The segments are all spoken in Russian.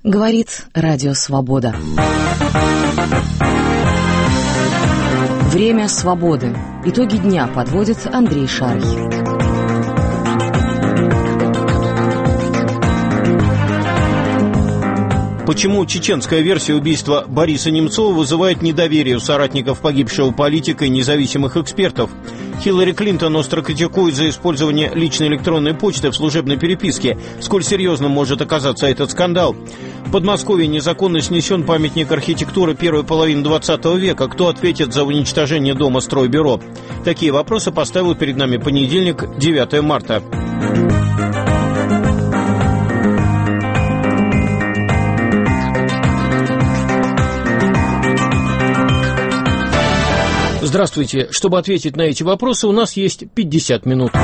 Говорит Радио Свобода. Время свободы. Итоги дня подводит Андрей Шарий. Почему чеченская версия убийства Бориса Немцова вызывает недоверие у соратников погибшего политика и независимых экспертов? Хиллари Клинтон остро критикует за использование личной электронной почты в служебной переписке. Сколь серьезным может оказаться этот скандал? В Подмосковье незаконно снесен памятник архитектуры первой половины 20 века. Кто ответит за уничтожение дома Стройбюро? Такие вопросы поставил перед нами понедельник, 9 марта. Здравствуйте. Чтобы ответить на эти вопросы, у нас есть 50 минут.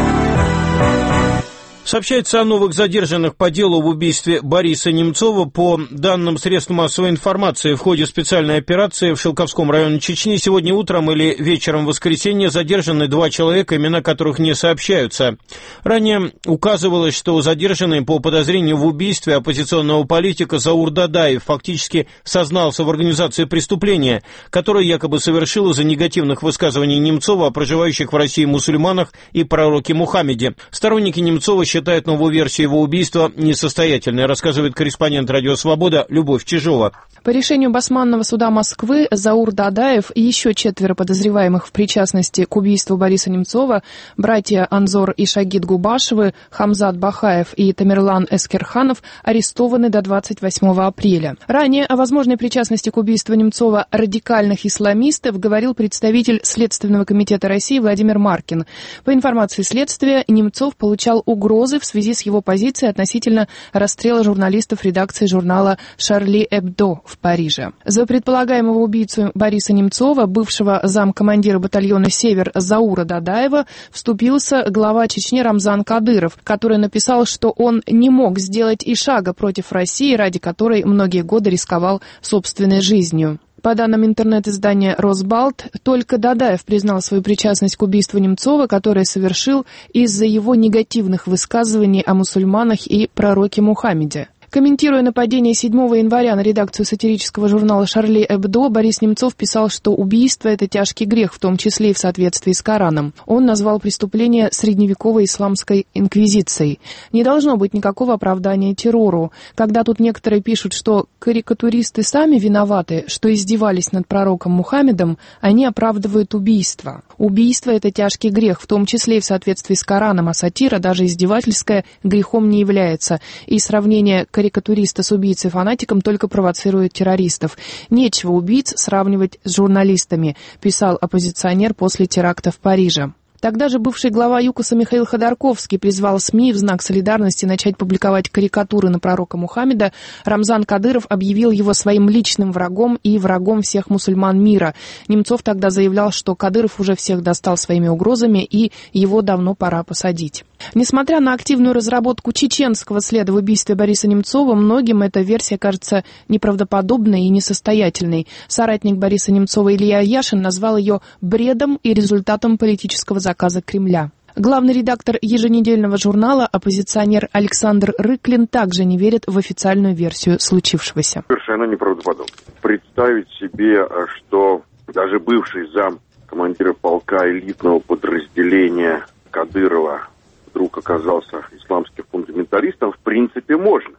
Сообщается о новых задержанных по делу в убийстве Бориса Немцова. По данным средств массовой информации, в ходе специальной операции в Шелковском районе Чечни сегодня утром или вечером в воскресенье задержаны 2 человека, имена которых не сообщаются. Ранее указывалось, что задержанный по подозрению в убийстве оппозиционного политика Заур Дадаев фактически сознался в организации преступления, которое якобы совершил из-за негативных высказываний Немцова о проживающих в России мусульманах и пророке Мухаммеде. Сторонники Немцова считают новую версию его убийства несостоятельной, рассказывает корреспондент «Радио Свобода» Любовь Чижова. По решению Басманного суда Москвы Заур Дадаев и еще 4 подозреваемых в причастности к убийству Бориса Немцова, братья Анзор и Шагид Губашевы, Хамзат Бахаев и Тамерлан Эскерханов, арестованы до 28 апреля. Ранее о возможной причастности к убийству Немцова радикальных исламистов говорил представитель Следственного комитета России Владимир Маркин. По информации следствия, Немцов получал угрозы в связи с его позицией относительно расстрела журналистов редакции журнала «Шарли Эбдо» в Париже. За предполагаемого убийцу Бориса Немцова, бывшего замкомандира батальона «Север» Заура Дадаева, вступился глава Чечни Рамзан Кадыров, который написал, что он не мог сделать и шага против России, ради которой многие годы рисковал собственной жизнью. По данным интернет-издания «Росбалт», только Дадаев признал свою причастность к убийству Немцова, которое совершил из-за его негативных высказываний о мусульманах и пророке Мухаммеде. Комментируя нападение 7 января на редакцию сатирического журнала «Шарли Эбдо», Борис Немцов писал, что убийство – это тяжкий грех, в том числе и в соответствии с Кораном. Он назвал преступление средневековой исламской инквизицией. Не должно быть никакого оправдания террору. Когда тут некоторые пишут, что карикатуристы сами виноваты, что издевались над пророком Мухаммедом, они оправдывают убийство. Убийство – это тяжкий грех, в том числе и в соответствии с Кораном, а сатира, даже издевательская, грехом не является. И сравнение карикатуриста с убийцей-фанатиком только провоцирует террористов. Нечего убийц сравнивать с журналистами, писал оппозиционер после теракта в Париже. Тогда же бывший глава ЮКОСа Михаил Ходорковский призвал СМИ в знак солидарности начать публиковать карикатуры на пророка Мухаммеда. Рамзан Кадыров объявил его своим личным врагом и врагом всех мусульман мира. Немцов тогда заявлял, что Кадыров уже всех достал своими угрозами и его давно пора посадить. Несмотря на активную разработку чеченского следа в убийстве Бориса Немцова, многим эта версия кажется неправдоподобной и несостоятельной. Соратник Бориса Немцова Илья Яшин назвал ее бредом и результатом политического заказа Кремля. Главный редактор еженедельного журнала, оппозиционер Александр Рыклин, также не верит в официальную версию случившегося. Совершенно неправдоподобно. Представить себе, что даже бывший зам командира полка элитного подразделения Кадырова вдруг оказался исламским фундаменталистом, в принципе, можно.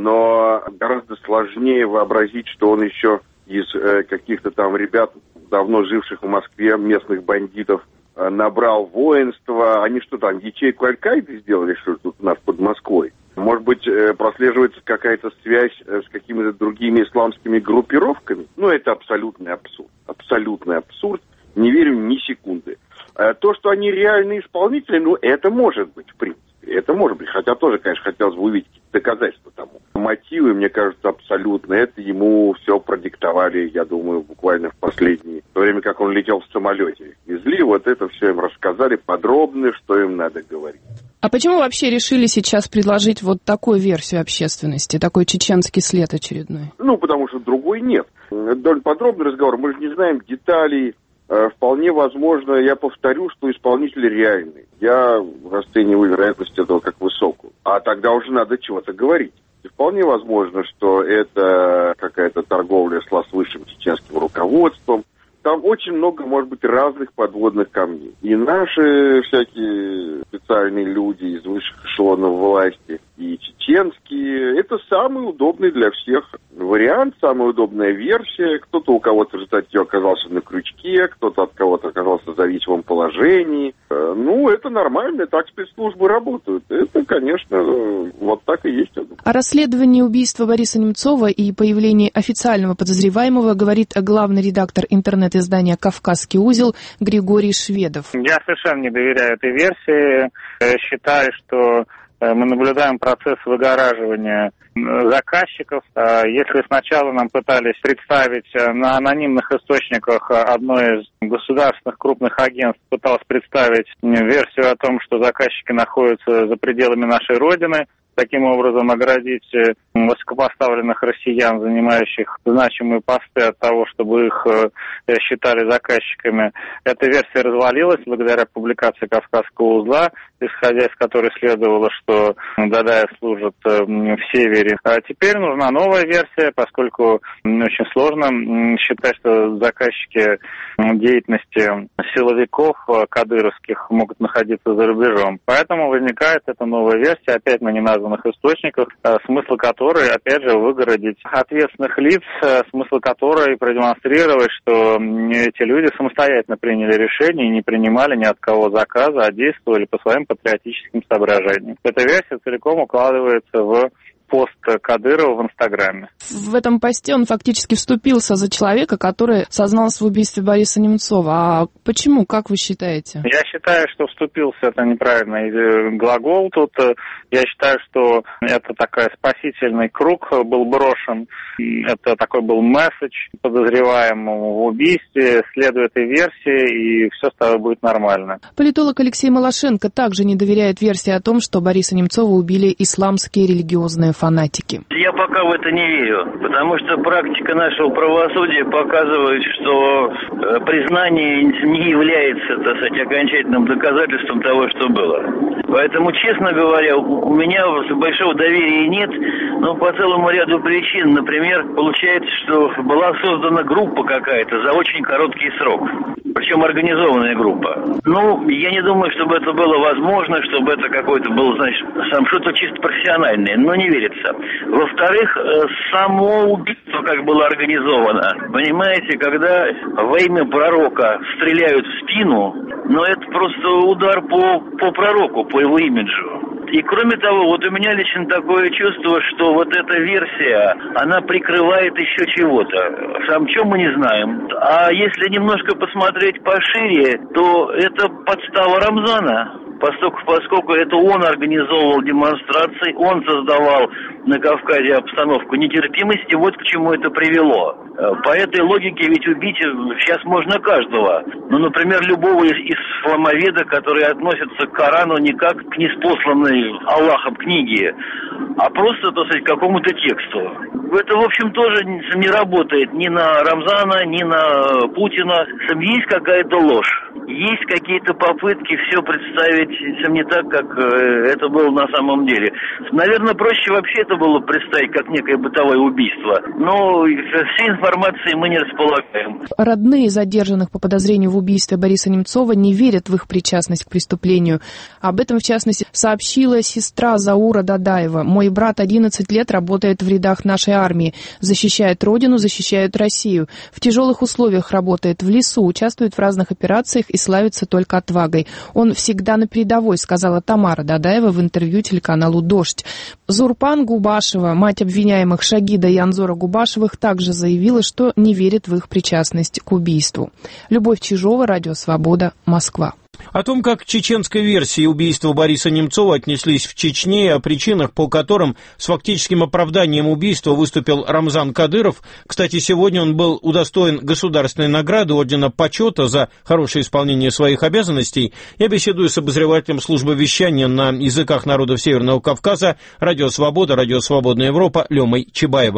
Но гораздо сложнее вообразить, что он еще из каких-то там ребят, давно живших в Москве, местных бандитов, набрал воинство. Они что там, ячейку Аль-Каиды сделали, что ли, тут у нас под Москвой? Может быть, прослеживается какая-то связь с какими-то другими исламскими группировками? Ну, это абсолютный абсурд. Абсолютный абсурд. Не верю ни секунды. То, что они реальные исполнители, ну, это может быть, в принципе. Это может быть. Хотя тоже, конечно, хотелось бы увидеть доказательства тому. Мотивы, мне кажется, абсолютно. Это ему все продиктовали, я думаю, буквально в последние. В то время как он летел в самолете. Везли, вот это все им рассказали подробно, что им надо говорить. А почему вообще решили сейчас предложить вот такую версию общественности, такой чеченский след очередной? Ну, потому что другой нет. Довольно подробный разговор. Мы же не знаем деталей. Вполне возможно, я повторю, что исполнители реальные. Я расцениваю вероятность этого как высокую. А тогда уже надо чего-то говорить. Вполне возможно, что это какая-то торговля с высшим чеченским руководством. Там очень много, может быть, разных подводных камней. И наши всякие специальные люди из высших эшелонов власти, и чеченские, это самый удобный для всех вариант, самая удобная версия. Кто-то у кого-то в результате оказался на крючке, кто-то от кого-то оказался в зависимом положении. Ну, это нормально, так спецслужбы работают. Это, конечно, вот так и есть. О расследовании убийства Бориса Немцова и появлении официального подозреваемого говорит главный редактор интернет-издания «Кавказский узел» Григорий Шведов. Я совершенно не доверяю этой версии. Считаю, что мы наблюдаем процесс выгораживания заказчиков. Если сначала нам пытались представить на анонимных источниках одно из государственных крупных агентств, пыталось представить версию о том, что заказчики находятся за пределами нашей Родины, таким образом оградить высокопоставленных россиян, занимающих значимые посты, от того, чтобы их считали заказчиками. Эта версия развалилась благодаря публикации «Кавказского узла», исходя из которой следовало, что Дадаев служит в Севере. А теперь нужна новая версия, поскольку очень сложно считать, что заказчики деятельности силовиков кадыровских могут находиться за рубежом. Поэтому возникает эта новая версия, опять на неназванных источниках, смысл которой, опять же, выгородить ответственных лиц, смысл которой продемонстрировать, что эти люди самостоятельно приняли решение и не принимали ни от кого заказа, а действовали по своим патриотическим соображениям. Эта версия целиком укладывается в пост Кадырова в Инстаграме. В этом посте он фактически вступился за человека, который сознался в убийстве Бориса Немцова. А почему, как вы считаете? Я считаю, что вступился — это неправильный глагол. Тут я считаю, что это такой спасительный круг был брошен. Это такой был месседж подозреваемому в убийстве. Следуй этой версии, и все с тобой будет нормально. Политолог Алексей Малашенко также не доверяет версии о том, что Бориса Немцова убили исламские религиозные фанатики. Я пока в это не верю, потому что практика нашего правосудия показывает, что признание не является, так сказать, окончательным доказательством того, что было. Поэтому, честно говоря, у меня большого доверия нет, но по целому ряду причин. Например, получается, что была создана группа какая-то за очень короткий срок, причем организованная группа. Ну, я не думаю, чтобы это было возможно, чтобы это какой-то был, значит, сам что-то чисто профессиональное, но не верится. Во-вторых, само убийство как было организовано. Понимаете, когда во имя пророка стреляют в спину, но это просто удар по пророку, по его имиджу. И кроме того, вот у меня лично такое чувство, что вот эта версия, она прикрывает еще чего-то. Сам чем мы не знаем. А если немножко посмотреть пошире, то это подстава Рамзана. Поскольку это он организовывал демонстрации, он создавал на Кавказе обстановку нетерпимости, вот к чему это привело. По этой логике ведь убить сейчас можно каждого. Ну, например, любого исламоведа, который относится к Корану не как к ниспосланной Аллахом книге, а просто, так сказать, к какому-то тексту. Это, в общем, тоже не работает ни на Рамзана, ни на Путина. Есть какая-то ложь. Есть какие-то попытки все представить не так, как это было на самом деле. Наверное, проще вообще это было представить как некое бытовое убийство. Но всей информации мы не располагаем. Родные задержанных по подозрению в убийстве Бориса Немцова не верят в их причастность к преступлению. Об этом, в частности, сообщила сестра Заура Дадаева. «Мой брат 11 лет работает в рядах нашей армии. Защищает родину, защищает Россию. В тяжелых условиях работает в лесу, участвует в разных операциях и славится только отвагой. Он всегда на передовой», сказала Тамара Дадаева в интервью телеканалу «Дождь». Зурпан Губашева, мать обвиняемых Шагида и Анзора Губашевых, также заявила, что не верит в их причастность к убийству. Любовь Чижова, Радио Свобода, Москва. О том, как к чеченской версии убийства Бориса Немцова отнеслись в Чечне, и о причинах, по которым с фактическим оправданием убийства выступил Рамзан Кадыров. Кстати, сегодня он был удостоен государственной награды Ордена Почета за хорошее исполнение своих обязанностей. Я беседую с обозревателем службы вещания на языках народов Северного Кавказа, Радио Свобода, Радио Свободная Европа, Лемой Чебаевым.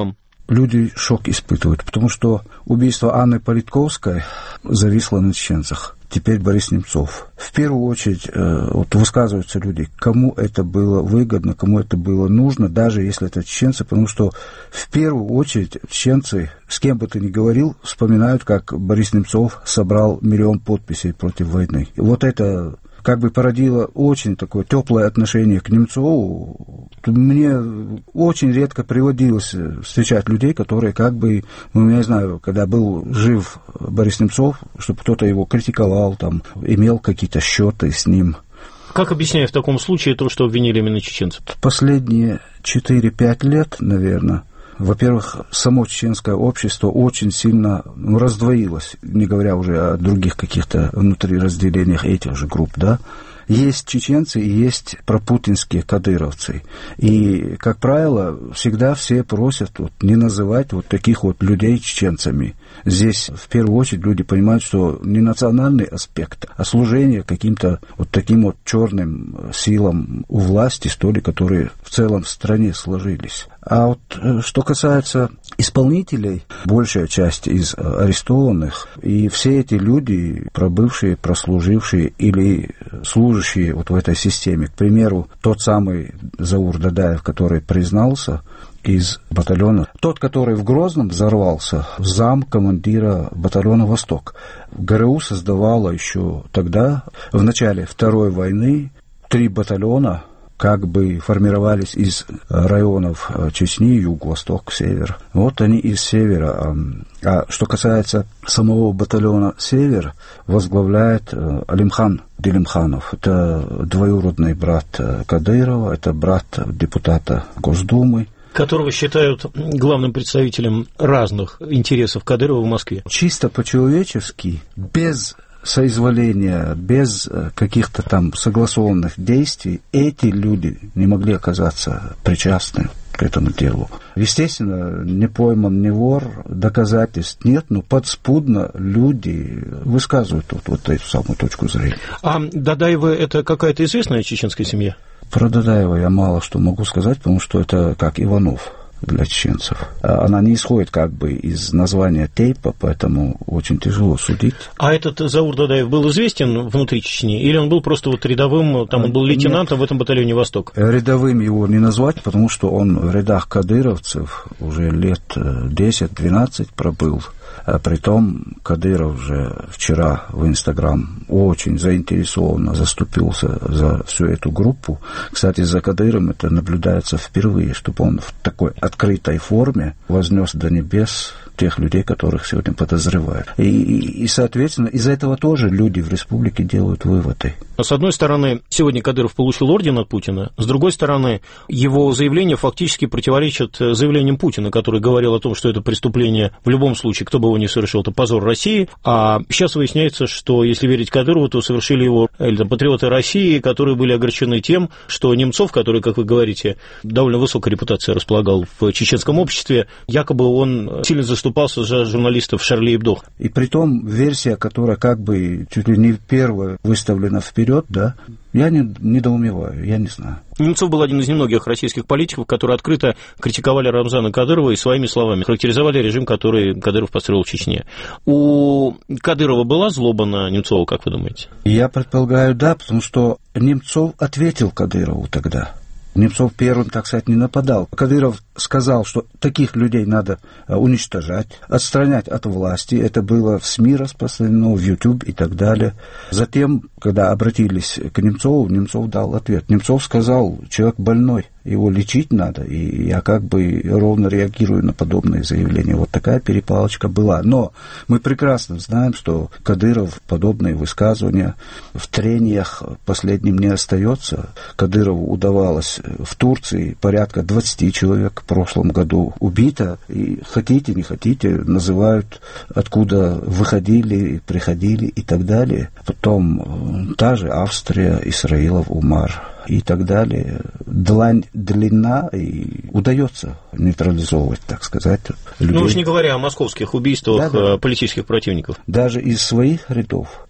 люди шок испытывают, потому что убийство Анны Политковской зависло на чеченцах. Теперь Борис Немцов. В первую очередь вот высказываются люди, кому это было выгодно, кому это было нужно, даже если это чеченцы, потому что в первую очередь чеченцы, с кем бы ты ни говорил, вспоминают, как Борис Немцов собрал 1 миллион подписей против войны. И вот это как бы породило очень такое теплое отношение к Немцову. Мне очень редко приводилось встречать людей, которые как бы, ну, я не знаю, когда был жив Борис Немцов, чтобы кто-то его критиковал, там, имел какие-то счеты с ним. Как объясняю в таком случае то, что обвинили именно чеченцев? Последние 4-5 лет, наверное, во-первых, само чеченское общество очень сильно раздвоилось, не говоря уже о других каких-то внутриразделениях этих же групп, да. Есть чеченцы и есть пропутинские кадыровцы. И, как правило, всегда все просят вот не называть вот таких вот людей чеченцами. Здесь, в первую очередь, люди понимают, что не национальный аспект, а служение каким-то вот таким вот черным силам у власти, что ли, которые в целом в стране сложились. А вот что касается исполнителей, большая часть из арестованных, и все эти люди, пробывшие, прослужившие или служащие вот в этой системе, к примеру, тот самый Заур Дадаев, который признался из батальона, тот, который в Грозном взорвался, зам командира батальона «Восток». ГРУ создавала еще тогда, в начале Второй войны, 3 батальона, как бы формировались из районов Чечни, юг, восток, север. Вот они из севера. А что касается самого батальона «Север», возглавляет Алимхан Делимханов. Это двоюродный брат Кадырова, это брат депутата Госдумы, которого считают главным представителем разных интересов Кадырова в Москве. Чисто по-человечески, без соизволения, без каких-то там согласованных действий, эти люди не могли оказаться причастны к этому делу. Естественно, не пойман, не вор, доказательств нет, но подспудно люди высказывают вот эту самую точку зрения. А Дадаевы — это какая-то известная чеченская семья? Про Дадаева я мало что могу сказать, потому что это как Иванов для чеченцев. Она не исходит как бы из названия тейпа, поэтому очень тяжело судить. А этот Заур Дадаев был известен внутри Чечни, или он был просто вот рядовым, там он был лейтенантом в этом батальоне «Восток»? Рядовым его не назвать, потому что он в рядах кадыровцев уже лет 10-12 пробыл. А притом Кадыров же вчера в Инстаграм очень заинтересованно заступился за всю эту группу. Кстати, за Кадыром это наблюдается впервые, чтобы он в такой открытой форме вознес до небес тех людей, которых сегодня подозревают. И, соответственно, из-за этого тоже люди в республике делают выводы. С одной стороны, сегодня Кадыров получил орден от Путина, с другой стороны, его заявления фактически противоречат заявлениям Путина, который говорил о том, что это преступление в любом случае, кто бы его ни совершил, это позор России, а сейчас выясняется, что, если верить Кадырову, то совершили его патриоты России, которые были огорчены тем, что Немцов, который, как вы говорите, довольно высокой репутацией располагал в чеченском обществе, якобы он сильно заступался за журналистов Шарли Эбдо. И притом версия, которая как бы чуть ли не первая выставлена вперед, да, я недоумеваю, я не знаю. Немцов был один из немногих российских политиков, которые открыто критиковали Рамзана Кадырова и своими словами характеризовали режим, который Кадыров построил в Чечне. У Кадырова была злоба на Немцова, как вы думаете? Я предполагаю, да, потому что Немцов ответил Кадырову тогда. Немцов первым, так сказать, не нападал. Кадыров сказал, что таких людей надо уничтожать, отстранять от власти. Это было в СМИ распространено, в YouTube и так далее. Затем, когда обратились к Немцову, Немцов дал ответ. Немцов сказал, человек больной, его лечить надо, и я как бы ровно реагирую на подобные заявления. Вот такая перепалочка была. Но мы прекрасно знаем, что Кадыров подобные высказывания в трениях последним не остается. Кадырову удавалось в Турции порядка 20 человек в прошлом году убито, и хотите, не хотите, называют, откуда выходили, приходили и так далее. Потом та же Австрия, Исраилов Умар и так далее. Длань длинна, и удается нейтрализовывать, так сказать, людей. Ну, уж не говоря о московских убийствах, да, политических противников. Даже из своих рядов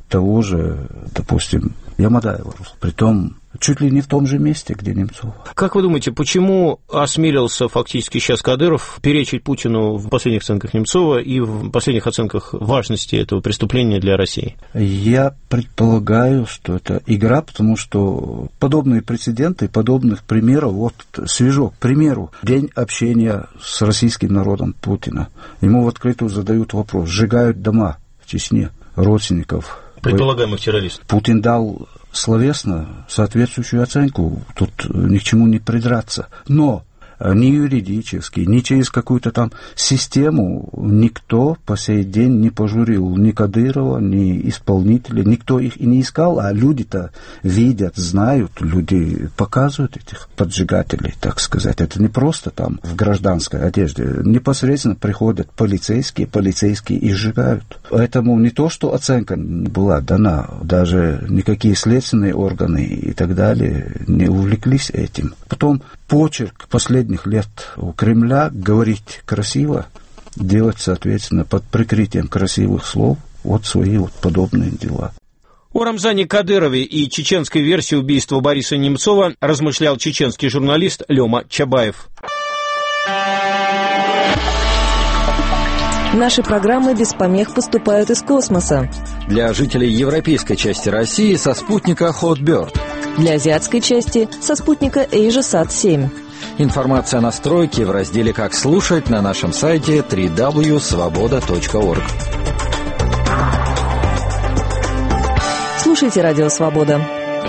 того же, допустим, Ямадаева, притом чуть ли не в том же месте, где Немцов. Как вы думаете, почему осмелился фактически сейчас Кадыров перечить Путину в последних оценках Немцова и в последних оценках важности этого преступления для России? Я предполагаю, что это игра, потому что подобные прецеденты, подобных примеров, вот свежо, к примеру, день общения с российским народом Путина. Ему в открытую задают вопрос, сжигают дома в Чечне родственников предполагаемых террористов. Путин дал словесно соответствующую оценку, тут ни к чему не придраться. Но ни юридически, ни через какую-то там систему никто по сей день не пожурил ни Кадырова, ни исполнителей, никто их и не искал, а люди-то видят, знают, люди показывают этих поджигателей, так сказать. Это не просто там в гражданской одежде, непосредственно приходят полицейские и сжигают. Поэтому не то, что оценка не была дана, даже никакие следственные органы и так далее не увлеклись этим. Потом почерк последних лет у Кремля говорить красиво, делать, соответственно, под прикрытием красивых слов вот свои вот подобные дела. О Рамзане Кадырове и чеченской версии убийства Бориса Немцова размышлял чеченский журналист Лёма Чабаев. Наши программы без помех поступают из космоса. Для жителей европейской части России со спутника Hotbird. Для азиатской части со спутника AsiaSat-7. Информация о настройке в разделе «Как слушать» на нашем сайте www.svoboda.org. Слушайте «Радио Свобода».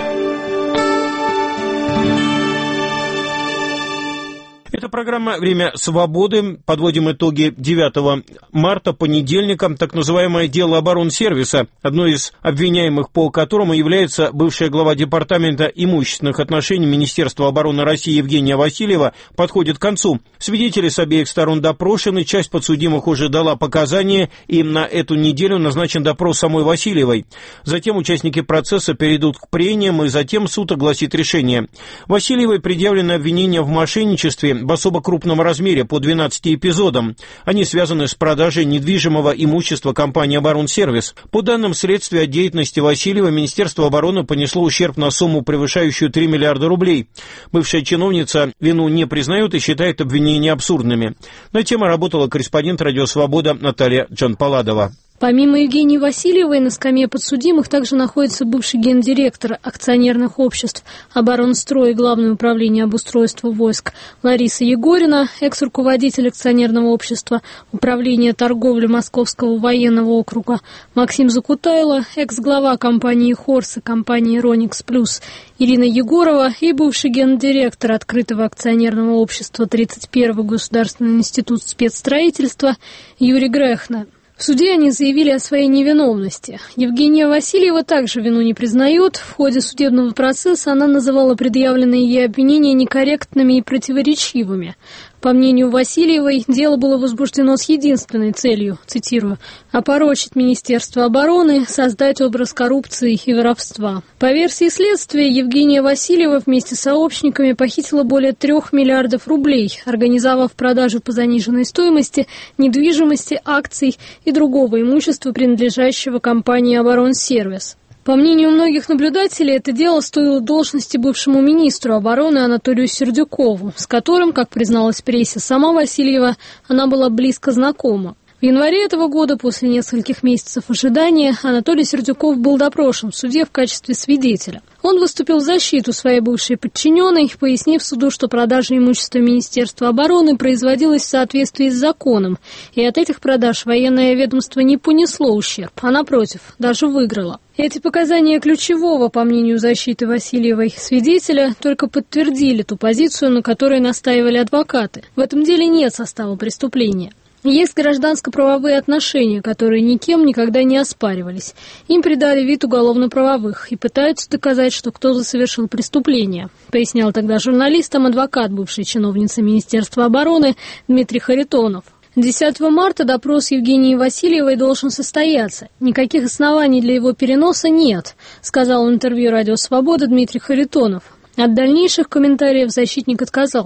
Это программа «Время свободы». Подводим итоги 9 марта, понедельника. Так называемое дело оборонсервиса, одно из обвиняемых по которому является бывшая глава Департамента имущественных отношений Министерства обороны России Евгения Васильева, подходит к концу. Свидетели с обеих сторон допрошены, часть подсудимых уже дала показания, и на эту неделю назначен допрос самой Васильевой. Затем участники процесса перейдут к прениям, и затем суд огласит решение. Васильевой предъявлено обвинение в мошенничестве в особо крупном размере по 12 эпизодам. Они связаны с продажей недвижимого имущества компании «Оборонсервис». По данным следствия, от деятельности Васильева Министерство обороны понесло ущерб на сумму, превышающую 3 миллиарда рублей. Бывшая чиновница вину не признает и считает обвинения абсурдными. На тему работала корреспондент «Радио Свобода» Наталья Джанпаладова. Помимо Евгении Васильевой, на скамье подсудимых также находится бывший гендиректор акционерных обществ «Оборонстрой» и Главное управление обустройства войск Лариса Егорина, экс-руководитель акционерного общества Управление торговли Московского военного округа Максим Закутайло, экс-глава компании «Хорс» и компании «Роникс Плюс» Ирина Егорова и бывший гендиректор открытого акционерного общества 31-й Государственный институт спецстроительства Юрий Грехна. В суде они заявили о своей невиновности. Евгения Васильева также вину не признает. В ходе судебного процесса она называла предъявленные ей обвинения некорректными и противоречивыми. По мнению Васильевой, дело было возбуждено с единственной целью, цитирую, «опорочить Министерство обороны, создать образ коррупции и воровства». По версии следствия, Евгения Васильева вместе с сообщниками похитила более 3 миллиардов рублей, организовав продажу по заниженной стоимости недвижимости, акций и другого имущества, принадлежащего компании «Оборонсервис». По мнению многих наблюдателей, это дело стоило должности бывшему министру обороны Анатолию Сердюкову, с которым, как призналась прессе сама Васильева, она была близко знакома. В январе этого года, после нескольких месяцев ожидания, Анатолий Сердюков был допрошен в суде в качестве свидетеля. Он выступил в защиту своей бывшей подчиненной, пояснив суду, что продажа имущества Министерства обороны производилась в соответствии с законом, и от этих продаж военное ведомство не понесло ущерб, а, напротив, даже выиграло. Эти показания ключевого, по мнению защиты Васильевой, свидетеля только подтвердили ту позицию, на которой настаивали адвокаты. В этом деле нет состава преступления. Есть гражданско-правовые отношения, которые никем никогда не оспаривались. Им придали вид уголовно-правовых и пытаются доказать, что кто-то совершил преступление, пояснял тогда журналистам адвокат бывшей чиновницы Министерства обороны Дмитрий Харитонов. 10 марта допрос Евгении Васильевой должен состояться. Никаких оснований для его переноса нет, сказал в интервью «Радио Свобода» Дмитрий Харитонов. От дальнейших комментариев защитник отказался.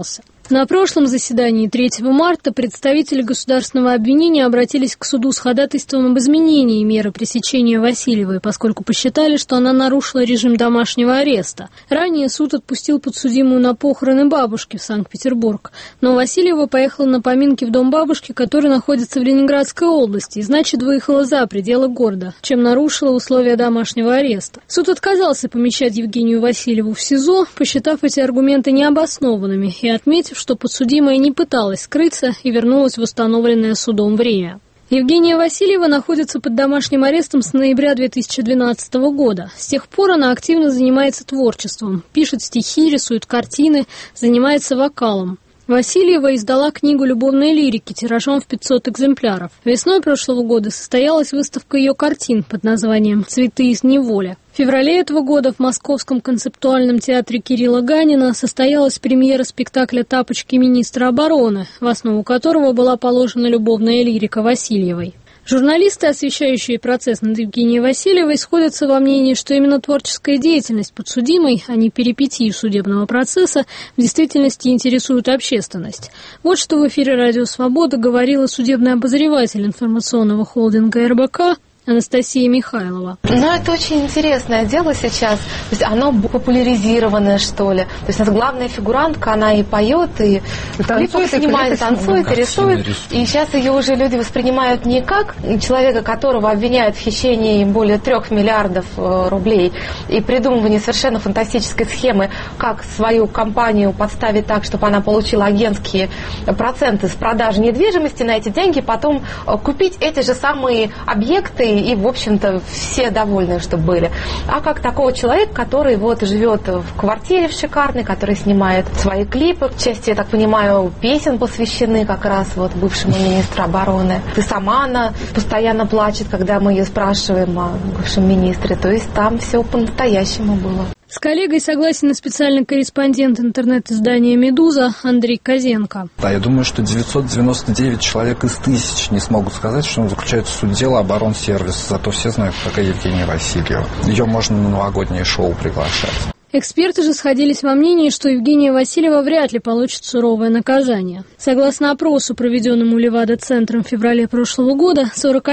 На прошлом заседании 3 марта представители государственного обвинения обратились к суду с ходатайством об изменении меры пресечения Васильевой, поскольку посчитали, что она нарушила режим домашнего ареста. Ранее суд отпустил подсудимую на похороны бабушки в Санкт-Петербург, но Васильева поехала на поминки в дом бабушки, который находится в Ленинградской области, и значит выехала за пределы города, чем нарушила условия домашнего ареста. Суд отказался помещать Евгению Васильеву в СИЗО, посчитав эти аргументы необоснованными и отметив, что подсудимая не пыталась скрыться и вернулась в установленное судом время. Евгения Васильева находится под домашним арестом с ноября 2012 года. С тех пор она активно занимается творчеством, пишет стихи, рисует картины, занимается вокалом. Васильева издала книгу любовной лирики тиражом в 500 экземпляров. Весной прошлого года состоялась выставка ее картин под названием «Цветы из неволи». В феврале этого года в Московском концептуальном театре Кирилла Ганина состоялась премьера спектакля «Тапочки министра обороны», в основу которого была положена любовная лирика Васильевой. Журналисты, освещающие процесс над Евгенией Васильевой, сходятся во мнении, что именно творческая деятельность подсудимой, а не перипетии судебного процесса, в действительности интересует общественность. Вот что в эфире «Радио Свобода» говорила судебный обозреватель информационного холдинга РБК Анастасия Михайлова. Это очень интересное дело сейчас. То есть оно популяризированное, что ли. То есть у нас главная фигурантка, она и поет, и клипы снимает, танцует, и рисует. И сейчас ее уже люди воспринимают не как человека, которого обвиняют в хищении более 3 миллиардов рублей и придумывании совершенно фантастической схемы, как свою компанию подставить так, чтобы она получила агентские проценты с продажи недвижимости, на эти деньги потом купить эти же самые объекты, и, в общем-то, все довольны, что были. А как такого человека, который живет в квартире шикарной, который снимает свои клипы, части, я так понимаю, песен посвящены как раз бывшему министру обороны. И сама она постоянно плачет, когда мы ее спрашиваем о бывшем министре. То есть там все по-настоящему было. С коллегой согласен и специальный корреспондент интернет-издания «Медуза» Андрей Козенко. Да, я думаю, что 999 человек из 1000 не смогут сказать, что заключается суть дела оборонсервис. Зато все знают, кто такая Евгения Васильева. Ее можно на новогоднее шоу приглашать. Эксперты же сходились во мнении, что Евгения Васильева вряд ли получит суровое наказание. Согласно опросу, проведенному Левада-центром в феврале прошлого года,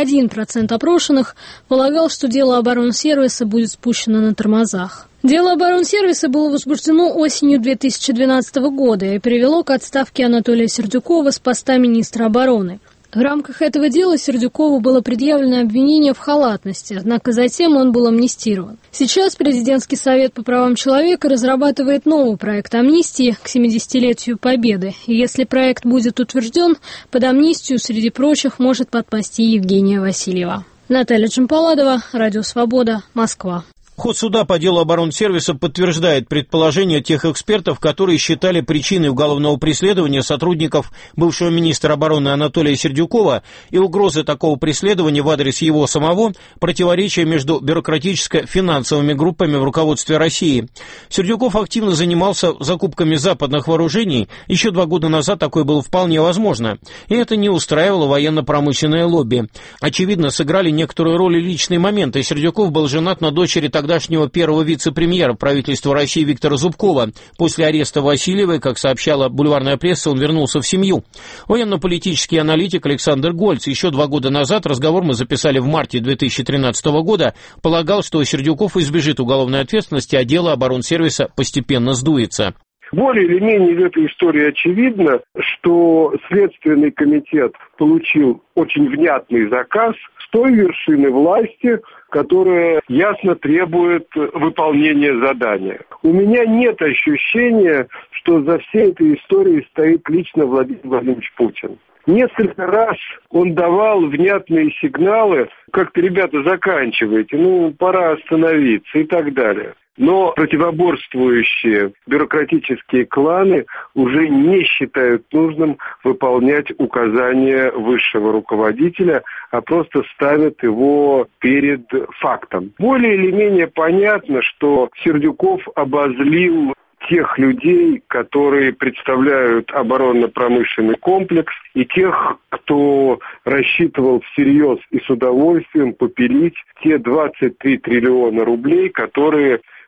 41% опрошенных полагал, что дело оборонсервиса будет спущено на тормозах. Дело оборонсервиса было возбуждено осенью 2012 года и привело к отставке Анатолия Сердюкова с поста министра обороны. В рамках этого дела Сердюкову было предъявлено обвинение в халатности, однако затем он был амнистирован. Сейчас Президентский совет по правам человека разрабатывает новый проект амнистии к 70-летию Победы. И если проект будет утвержден, под амнистию, среди прочих, может подпасть и Евгения Васильева. Наталья Джампаладова, Радио Свобода, Москва. Ход суда по делу оборонсервиса подтверждает предположения тех экспертов, которые считали причиной уголовного преследования сотрудников бывшего министра обороны Анатолия Сердюкова и угрозы такого преследования в адрес его самого противоречия между бюрократическо-финансовыми группами в руководстве России. Сердюков активно занимался закупками западных вооружений. Еще 2 года назад такое было вполне возможно. И это не устраивало военно-промышленное лобби. Очевидно, сыграли некоторую роль и личные моменты. Сердюков был женат на дочери тогдашнего первого вице-премьера правительства России Виктора Зубкова. После ареста Васильевой, как сообщала бульварная пресса, он вернулся в семью. Военно-политический аналитик Александр Гольц еще 2 года назад, разговор мы записали в марте 2013 года, полагал, что Сердюков избежит уголовной ответственности, а дело оборонсервиса постепенно сдуется. Более или менее из этой истории очевидно, что Следственный комитет получил очень внятный заказ с той вершины власти, которая ясно требует выполнения задания. У меня нет ощущения, что за всей этой историей стоит лично Владимир Владимирович Путин. Несколько раз он давал внятные сигналы, как-то, ребята, заканчивайте, пора остановиться и так далее. Но противоборствующие бюрократические кланы уже не считают нужным выполнять указания высшего руководителя, а просто ставят его перед фактом. Более или менее понятно, что Сердюков обозлил тех людей, которые представляют оборонно-промышленный комплекс, и тех, кто рассчитывал всерьез и с удовольствием попилить те 23 триллиона рублей, которые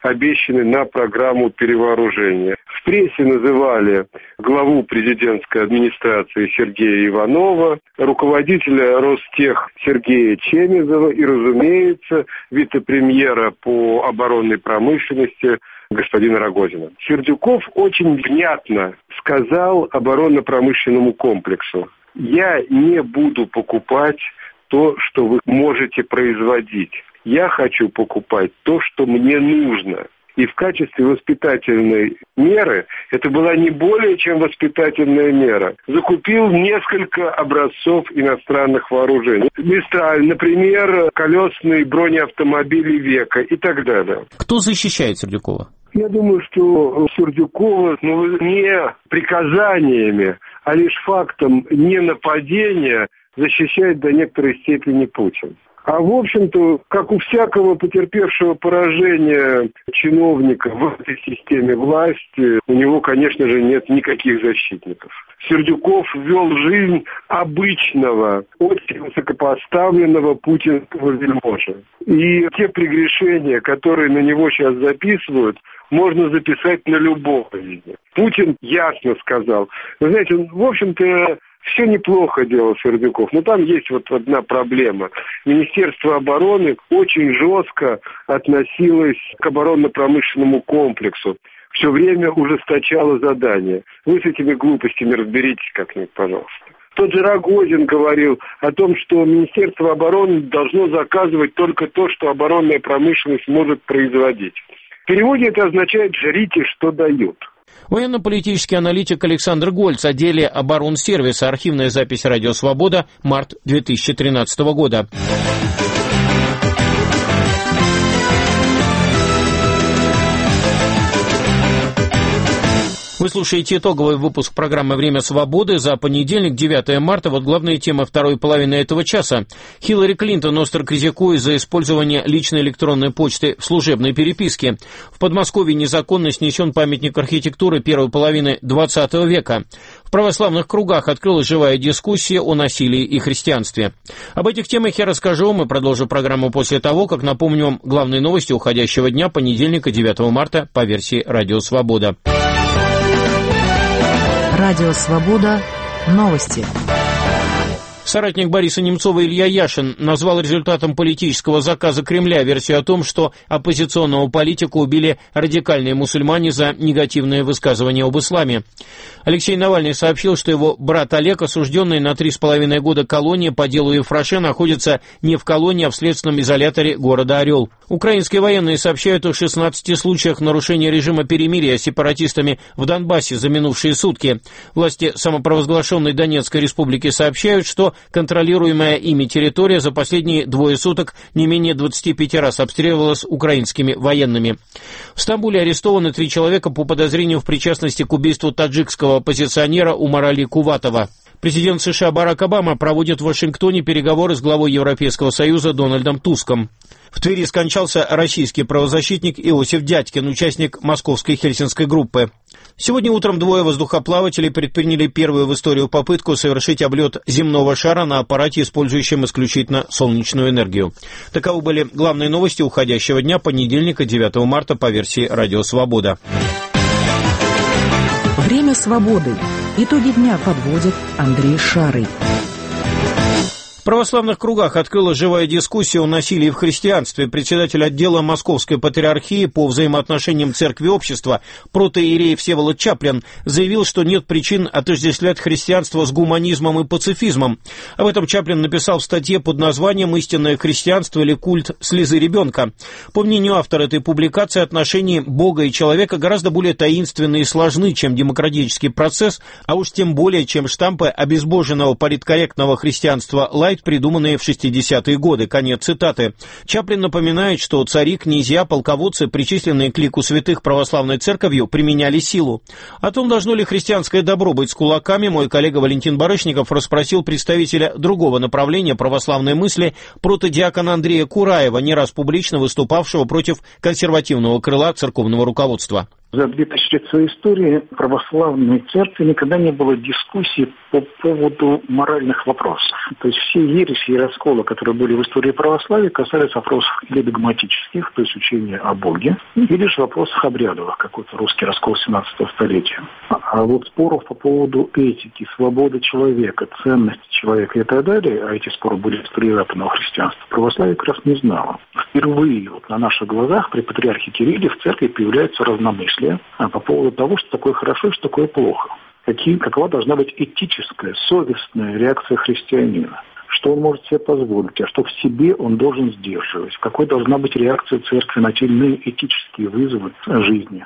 обещанный на программу перевооружения. В прессе называли главу президентской администрации Сергея Иванова, руководителя Ростех Сергея Чемизова и, разумеется, вице-премьера по оборонной промышленности господина Рогозина. Сердюков очень внятно сказал оборонно-промышленному комплексу: «Я не буду покупать то, что вы можете производить. Я хочу покупать то, что мне нужно». И в качестве воспитательной меры, это была не более чем воспитательная мера, закупил несколько образцов иностранных вооружений. Мистраль, например, колесные бронеавтомобили века и так далее. Кто защищает Сердюкова? Я думаю, что Сердюкова не приказаниями, а лишь фактом ненападения защищает до некоторой степени Путин. А в общем-то, как у всякого потерпевшего поражение чиновника в этой системе власти, у него, конечно же, нет никаких защитников. Сердюков вел жизнь обычного, очень высокопоставленного путинского вельможи. И те прегрешения, которые на него сейчас записывают, можно записать на любого из них. Путин ясно сказал. Вы знаете, в общем-то, все неплохо делал Сердюков, но там есть вот одна проблема. Министерство обороны очень жестко относилось к оборонно-промышленному комплексу. Все время ужесточало задания. Вы с этими глупостями разберитесь как-нибудь, пожалуйста. Тот же Рогозин говорил о том, что Министерство обороны должно заказывать только то, что оборонная промышленность может производить. В переводе это означает «жрите, что дают». Военно-политический аналитик Александр Гольц о деле оборонсервиса. Архивная запись «Радио Свобода», март 2013 года. Вы слушаете итоговый выпуск программы «Время свободы» за понедельник, 9 марта. Вот главные темы второй половины этого часа. Хиллари Клинтон остро критикует за использование личной электронной почты в служебной переписке. В Подмосковье незаконно снесен памятник архитектуры первой половины XX века. В православных кругах открылась живая дискуссия о насилии и христианстве. Об этих темах я расскажу вам и продолжу программу после того, как напомню вам главные новости уходящего дня, понедельника, 9 марта, по версии «Радио Свобода». Радио «Свобода». Новости. Соратник Бориса Немцова Илья Яшин назвал результатом политического заказа Кремля версию о том, что оппозиционного политика убили радикальные мусульмане за негативные высказывания об исламе. Алексей Навальный сообщил, что его брат Олег, осужденный на 3,5 года колонии по делу Ефраше, находится не в колонии, а в следственном изоляторе города Орел. Украинские военные сообщают о 16 случаях нарушения режима перемирия с сепаратистами в Донбассе за минувшие сутки. Власти самопровозглашенной Донецкой республики сообщают, что контролируемая ими территория за последние 2 суток не менее 25 раз обстреливалась украинскими военными. В Стамбуле арестованы 3 человека по подозрению в причастности к убийству таджикского оппозиционера Умара Али Куватова. Президент США Барак Обама проводит в Вашингтоне переговоры с главой Европейского Союза Дональдом Туском. В Твери скончался российский правозащитник Иосиф Дядькин, участник московской хельсинской группы. Сегодня утром 2 воздухоплавателей предприняли первую в историю попытку совершить облет земного шара на аппарате, использующем исключительно солнечную энергию. Таковы были главные новости уходящего дня, понедельника, 9 марта, по версии «Радио Свобода». Время свободы. Итоги дня подводит Андрей Шарый. В православных кругах открылась живая дискуссия о насилии в христианстве. Председатель отдела Московской патриархии по взаимоотношениям церкви и общества протоиерей Всеволод Чаплин заявил, что нет причин отождествлять христианство с гуманизмом и пацифизмом. Об этом Чаплин написал в статье под названием «Истинное христианство или культ слезы ребенка». По мнению автора этой публикации, отношения Бога и человека гораздо более таинственны и сложны, чем демократический процесс, а уж тем более, чем штампы обезбоженного политкорректного христианства лайт, придуманные в 60-е годы. Конец цитаты. Чаплин напоминает, что цари, князья, полководцы, причисленные к лику святых православной церковью, применяли силу. О том, должно ли христианское добро быть с кулаками, мой коллега Валентин Барышников расспросил представителя другого направления православной мысли, протодиакона Андрея Кураева, не раз публично выступавшего против консервативного крыла церковного руководства. За 2000 лет своей истории православной церкви никогда не было дискуссии по поводу моральных вопросов. То есть все ереси и расколы, которые были в истории православия, касались вопросов или догматических, то есть учения о Боге, или же вопросов обрядовых, какой-то русский раскол 17 столетия. А вот споров по поводу этики, свободы человека, ценности человека и так далее, а эти споры были в истории западного христианства, православие как раз не знало. Впервые вот на наших глазах при патриархе Кирилле в церкви появляется разномыслие по поводу того, что такое хорошо и что такое плохо. Какова должна быть этическая, совестная реакция христианина? Что он может себе позволить, а что в себе он должен сдерживать? Какой должна быть реакция церкви на те или иные этические вызовы жизни?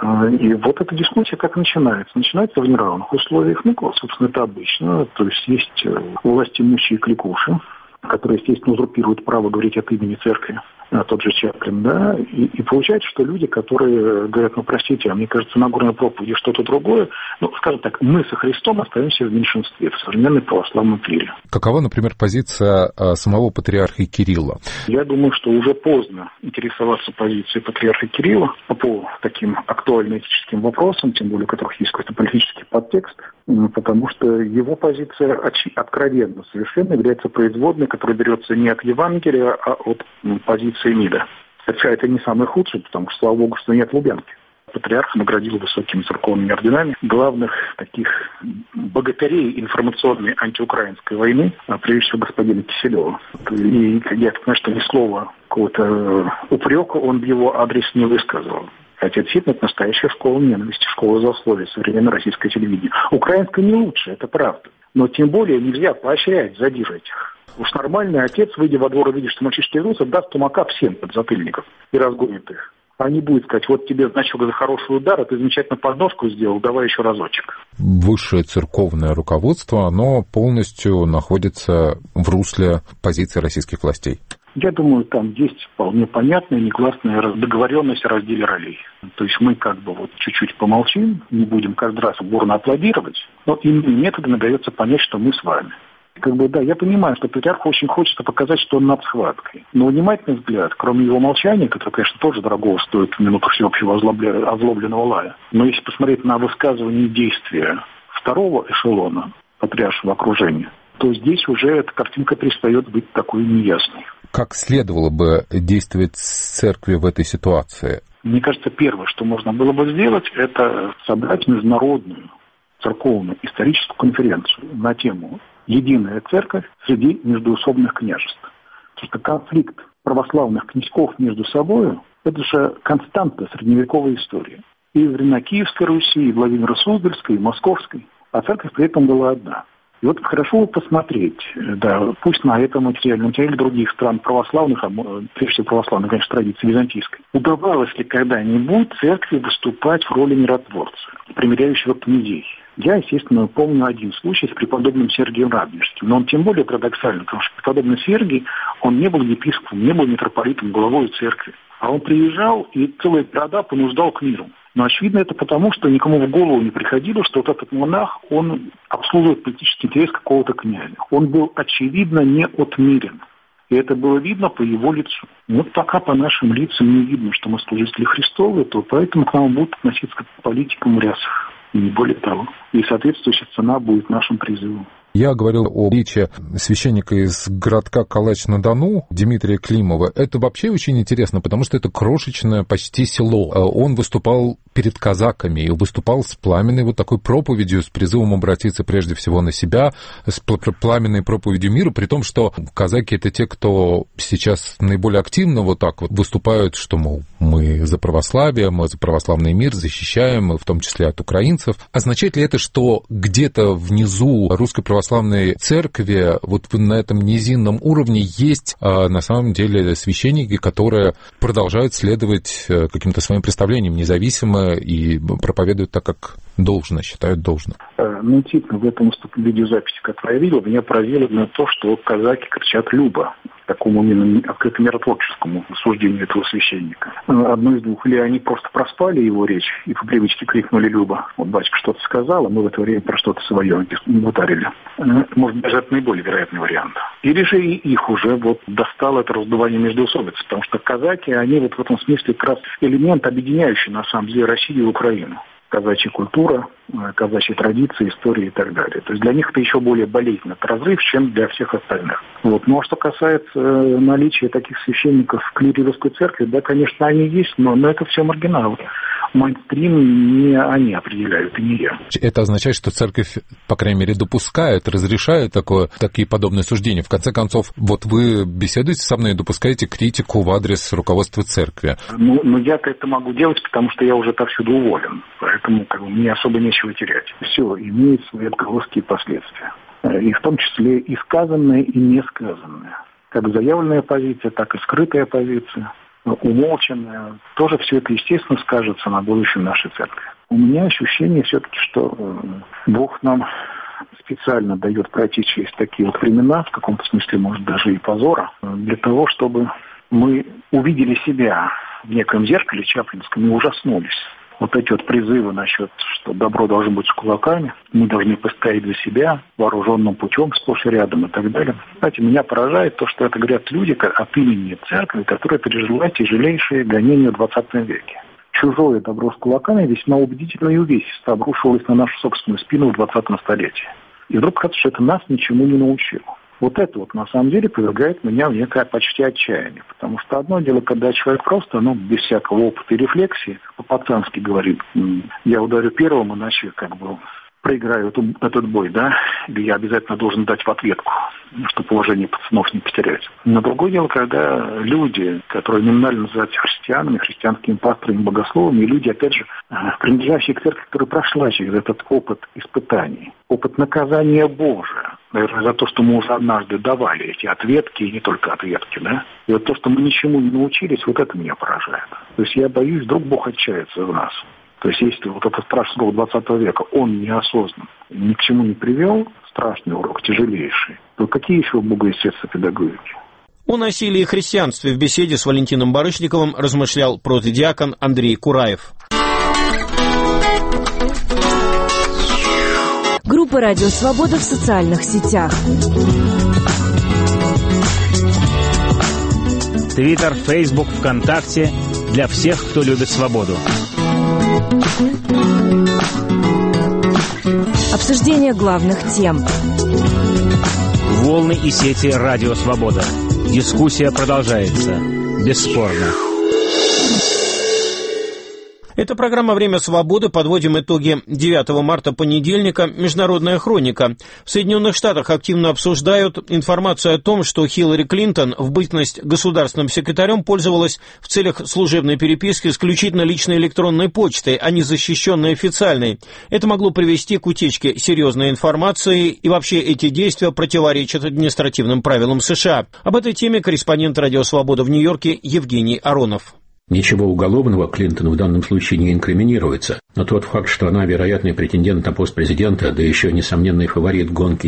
И вот эта дискуссия как начинается? Начинается в неравных условиях. Ну, собственно, это обычно. То есть властимущие кликуши, которые, естественно, узурпируют право говорить от имени церкви, тот же Чаплин, да, и получается, что люди, которые говорят, ну, простите, а мне кажется, Нагорная проповедь что-то другое, ну, скажем так, мы со Христом остаемся в меньшинстве в современной православном клире. Какова, например, позиция самого патриарха Кирилла? Я думаю, что уже поздно интересоваться позицией патриарха Кирилла по таким актуально-этическим вопросам, тем более у которых есть какой-то политический подтекст, потому что его позиция откровенно совершенно является производной, которая берется не от Евангелия, а от позиции МИДа. Хотя это не самое худшее, потому что, слава богу, что нет Лубянки. Патриарх наградил высокими церковными орденами главных таких богатырей информационной антиукраинской войны, прежде всего господина Киселева. И я так понимаю, что ни слова какого-то упрека он в его адрес не высказывал. Хотя действительно это настоящая школа ненависти, школа злословия, современное российское телевидение. Украинское не лучше, это правда. Но тем более нельзя поощрять, задержать их. Уж нормальный отец, выйдя во двор и видя, что мальчишки рвутся, даст тумака всем подзатыльников и разгонит их. А не будет сказать, вот тебе значок за хороший удар, а ты замечательно подножку сделал, давай еще разочек. Высшее церковное руководство, оно полностью находится в русле позиции российских властей. Я думаю, там есть вполне понятная, негласная договоренность о разделе ролей. То есть мы как бы вот чуть-чуть помолчим, не будем каждый раз бурно аплодировать, но именно методами дается понять, что мы с вами. Как бы, да, я понимаю, что патриарх очень хочется показать, что он над схваткой. Но внимательный взгляд, кроме его молчания, которое, конечно, тоже дорого стоит в минуту всеобщего озлобленного лая, но если посмотреть на высказывание и действия второго эшелона патриаршего окружения, то здесь уже эта картинка перестает быть такой неясной. Как следовало бы действовать церкви в этой ситуации? Мне кажется, первое, что можно было бы сделать, это собрать международную церковную историческую конференцию на тему «Единая церковь среди междоусобных княжеств». Потому что конфликт православных князьков между собой – это же константа средневековой истории. И во времена Киевской Руси, и Владимира Суздальской, и Московской. А церковь при этом была одна. И вот хорошо посмотреть, да, пусть на этом материале других стран православных, а прежде всего православной, конечно, традиции византийской, удавалось ли когда-нибудь церкви выступать в роли миротворца, примиряющего князей? Я, естественно, помню один случай с преподобным Сергием Радонежским, но он тем более парадоксальный, потому что преподобный Сергий, он не был епископом, не был митрополитом, главой церкви, а он приезжал и целые города понуждал к миру. Но, очевидно, это потому, что никому в голову не приходило, что вот этот монах, он обслуживает политический интерес какого-то князя. Он был, очевидно, не отмерен. И это было видно по его лицу. Вот пока по нашим лицам не видно, что мы служители Христовы, то поэтому к нам будут относиться как к политикам в рясах. И не более того. И соответствующая цена будет нашим призывом. Я говорил о речи священника из городка Калач-на-Дону Дмитрия Климова. Это вообще очень интересно, потому что это крошечное почти село. Он выступал перед казаками и выступал с пламенной вот такой проповедью, с призывом обратиться прежде всего на себя, с пламенной проповедью мира, при том, что казаки — это те, кто сейчас наиболее активно вот так вот выступают, что, мол, мы за православие, мы за православный мир защищаем, в том числе от украинцев. Означает ли это, что где-то внизу русской православной церкви, вот на этом низинном уровне, есть на самом деле священники, которые продолжают следовать каким-то своим представлениям, независимо и проповедуют так, как должно, считают должно? Ну, действительно, в этом видеозаписи, которую я видел, меня поразило именно то, что казаки кричат «Люба», такому именно открыто миротворческому суждению этого священника. Одно из двух. Или они просто проспали его речь и по привычке крикнули «Люба». Вот батюшка что-то сказал, а мы в это время про что-то свое ударили. Может, даже это наиболее вероятный вариант. Или же и их уже вот достало это раздувание междоусобиц, потому что казаки, они вот в этом смысле как раз элемент, объединяющий на самом деле Россию и Украину. казачья культура, казачьи традиции, истории и так далее. То есть для них это еще более болезненный разрыв, чем для всех остальных. Вот. Ну а что касается наличия таких священников в клире Русской Церкви, да, конечно, они есть, но это все маргиналы. Мейнстрим не они определяют, и не я. Это означает, что церковь, по крайней мере, допускает, разрешает такие подобные суждения. В конце концов, вот вы беседуете со мной и допускаете критику в адрес руководства церкви. Ну я-то это могу делать, потому что я уже отовсюду уволен. Поэтому мне особо нечего терять. Все имеет свои отголоски и последствия. И в том числе и сказанное, и несказанное. Как заявленная позиция, так и скрытая позиция. Умолчанное, тоже все это, естественно, скажется на будущем нашей церкви. У меня ощущение все-таки, что Бог нам специально дает пройти через такие вот времена, в каком-то смысле, может, даже и позора, для того, чтобы мы увидели себя в неком зеркале чаплинском и ужаснулись. Вот эти вот призывы насчет, что добро должно быть с кулаками, мы должны постоять за себя вооруженным путем, сплошь и рядом и так далее. Кстати, меня поражает то, что это говорят люди от имени церкви, которая пережила тяжелейшие гонения в 20 веке. Чужое добро с кулаками весьма убедительно и увесисто обрушивалось на нашу собственную спину в 20 столетии. И вдруг кажется, что это нас ничему не научило. Вот это вот на самом деле повергает меня в некое почти отчаяние. Потому что одно дело, когда человек просто, без всякого опыта и рефлексии, по-пацански говорит, я ударю первым, иначе проиграю этот бой, да, или я обязательно должен дать в ответку, чтобы уважение пацанов не потерять. Но другое дело, когда люди, которые номинально называются христианами, христианскими пасторами, богословами, и люди, опять же, принадлежащие к церкви, которая прошла через этот опыт испытаний, опыт наказания Божия, наверное, за то, что мы уже однажды давали эти ответки, и не только ответки, да, и вот то, что мы ничему не научились, вот это меня поражает. То есть я боюсь, вдруг Бог отчается в нас. То есть если вот этот страшный урок 20 века, он неосознан, ни к чему не привел, страшный урок, тяжелейший, то какие еще у Бога есть средства педагогики? О насилии и христианстве в беседе с Валентином Барышниковым размышлял протодиакон Андрей Кураев. Группа «Радио Свобода» в социальных сетях. Твиттер, Фейсбук, ВКонтакте. Для всех, кто любит свободу. Обсуждение главных тем. Волны и сети «Радио Свобода». Дискуссия продолжается. Бесспорно. Это программа «Время свободы». Подводим итоги 9 марта, понедельника. Международная хроника. В Соединенных Штатах активно обсуждают информацию о том, что Хиллари Клинтон в бытность государственным секретарем пользовалась в целях служебной переписки исключительно личной электронной почтой, а не защищенной официальной. Это могло привести к утечке серьезной информации, и вообще эти действия противоречат административным правилам США. Об этой теме корреспондент «Радио Свобода» в Нью-Йорке Евгений Аронов. Ничего уголовного Клинтон в данном случае не инкриминируется, но тот факт, что она вероятный претендент на пост президента, да еще несомненный фаворит гонки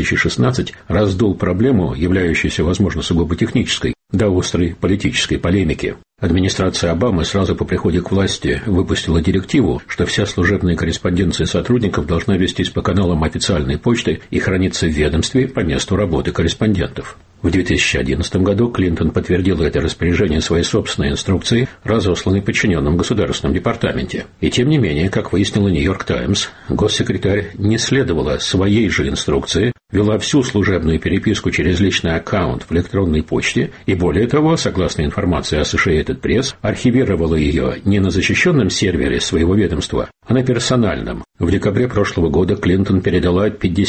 2016, раздул проблему, являющуюся, возможно, сугубо технической, до острой политической полемики. Администрация Обамы сразу по приходе к власти выпустила директиву, что вся служебная корреспонденция сотрудников должна вестись по каналам официальной почты и храниться в ведомстве по месту работы корреспондентов. В 2011 году Клинтон подтвердила это распоряжение своей собственной инструкции, разосланной подчиненным Государственном департаменте. И тем не менее, как выяснила «Нью-Йорк Таймс», госсекретарь не следовала своей же инструкции, вела всю служебную переписку через личный аккаунт в электронной почте и, более того, согласно информации Associated Press, архивировала ее не на защищенном сервере своего ведомства, а на персональном. В декабре прошлого года Клинтон передала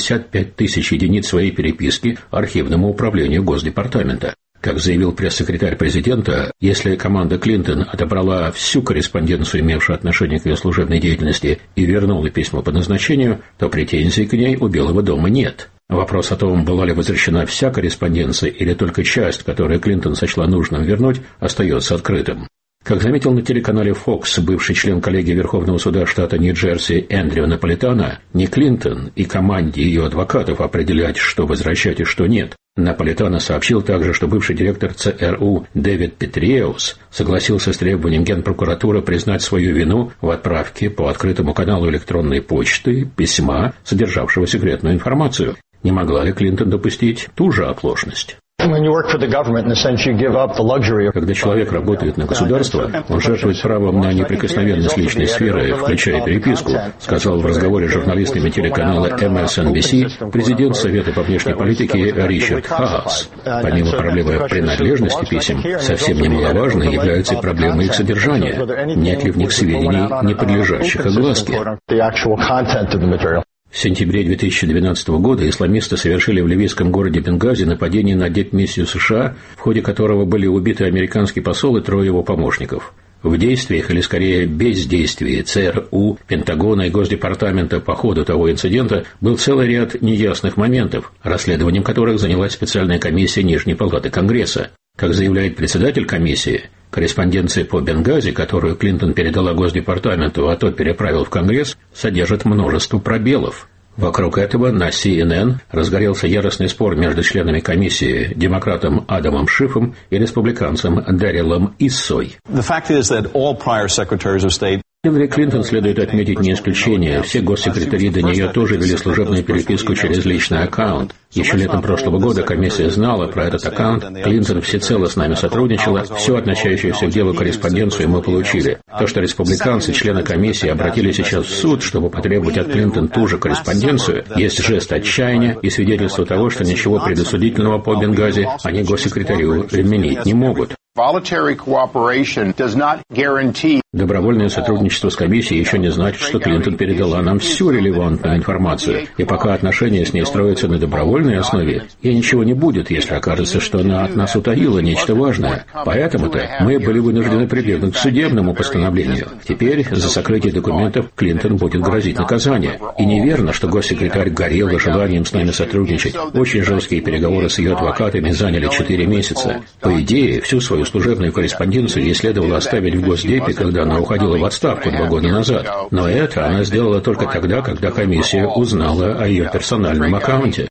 55 тысяч единиц своей переписки архивному управлению Госдепартамента. Как заявил пресс-секретарь президента, если команда Клинтон отобрала всю корреспонденцию, имевшую отношение к ее служебной деятельности, и вернула письмо по назначению, то претензий к ней у Белого дома нет. Вопрос о том, была ли возвращена вся корреспонденция или только часть, которую Клинтон сочла нужным вернуть, остается открытым. Как заметил на телеканале Fox бывший член коллегии Верховного суда штата Нью-Джерси Эндрю Наполитано, не Клинтон и команде ее адвокатов определять, что возвращать и что нет. Наполитано сообщил также, что бывший директор ЦРУ Дэвид Петриеус согласился с требованием Генпрокуратуры признать свою вину в отправке по открытому каналу электронной почты письма, содержавшего секретную информацию. Не могла ли Клинтон допустить ту же оплошность? Когда человек работает на государство, он жертвует правом на неприкосновенность личной сферы, включая переписку, сказал в разговоре с журналистами телеканала MSNBC президент Совета по внешней политике Ричард Хаас. Помимо проблемы принадлежности писем, совсем немаловажной является проблема их содержания. Нет ли в них сведений, не подлежащих огласке? В сентябре 2012 года исламисты совершили в ливийском городе Бенгази нападение на дипмиссию США, в ходе которого были убиты американский посол и 3 его помощников. В действиях, или скорее бездействии ЦРУ, Пентагона и Госдепартамента по ходу того инцидента был целый ряд неясных моментов, расследованием которых занялась специальная комиссия Нижней палаты Конгресса. Как заявляет председатель комиссии, корреспонденция по Бенгази, которую Клинтон передала Госдепартаменту, а тот переправил в Конгресс, содержит множество пробелов. Вокруг этого на CNN разгорелся яростный спор между членами комиссии, демократом Адамом Шифом и республиканцем Дарреллом Иссой. Хиллари Клинтон, следует отметить, не исключение. Все госсекретари до нее тоже вели служебную переписку через личный аккаунт. Еще летом прошлого года комиссия знала про этот аккаунт. Клинтон всецело с нами сотрудничала. Всю относящуюся к делу корреспонденцию мы получили. То, что республиканцы, члены комиссии, обратились сейчас в суд, чтобы потребовать от Клинтон ту же корреспонденцию, есть жест отчаяния и свидетельство того, что ничего предосудительного по Бенгази они госсекретарю применить не могут. Добровольное сотрудничество с комиссией еще не значит, что Клинтон передала нам всю релевантную информацию. И пока отношения с ней строятся на добровольной основе, ей ничего не будет, если окажется, что она от нас утаила нечто важное. Поэтому-то мы были вынуждены прибегнуть к судебному постановлению. Теперь за сокрытие документов Клинтон будет грозить наказание. И неверно, что госсекретарь горела желанием с нами сотрудничать. Очень жесткие переговоры с ее адвокатами заняли 4 месяца. По идее, всю свою служебную корреспонденцию ей следовало оставить в Госдепе, когда она уходила в отставку 2 года назад. Но это она сделала только тогда, когда комиссия узнала о ее персональном аккаунте.